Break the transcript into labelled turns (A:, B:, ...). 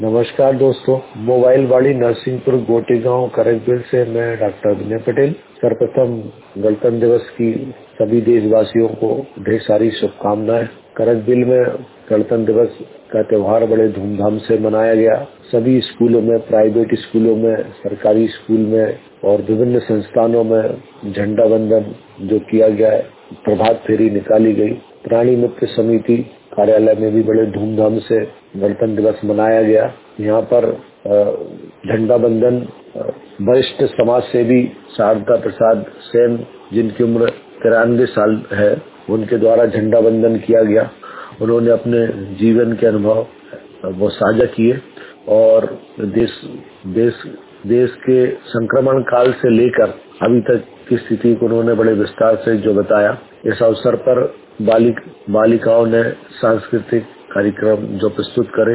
A: नमस्कार दोस्तों, मोबाइल वाली नरसिंहपुर गोटेगांव करकबिल से मैं डॉक्टर विनय पटेल। सर्वप्रथम गणतंत्र दिवस की सभी देशवासियों को ढेर सारी शुभकामनाएं। करकबिल में गणतंत्र दिवस का त्योहार बड़े धूमधाम से मनाया गया। सभी स्कूलों में, प्राइवेट स्कूलों में, सरकारी स्कूल में और विभिन्न संस्थानों में झंडा वंदन जो किया गया है, प्रभात फेरी निकाली गई। प्राणी मित्र समिति कार्यालय में भी बड़े धूमधाम से गणतंत्र दिवस मनाया गया। यहाँ पर झंडा बंधन वरिष्ठ समाज सेवी शारदा प्रसाद सेन, जिनकी उम्र 93 साल है, उनके द्वारा झंडा बंधन किया गया। उन्होंने अपने जीवन के अनुभव वो साझा किए और देश के संक्रमण काल से लेकर अभी तक की स्थिति को उन्होंने बड़े विस्तार से जो बताया। इस अवसर पर बालिकाओं ने सांस्कृतिक कार्यक्रम जो प्रस्तुत करे।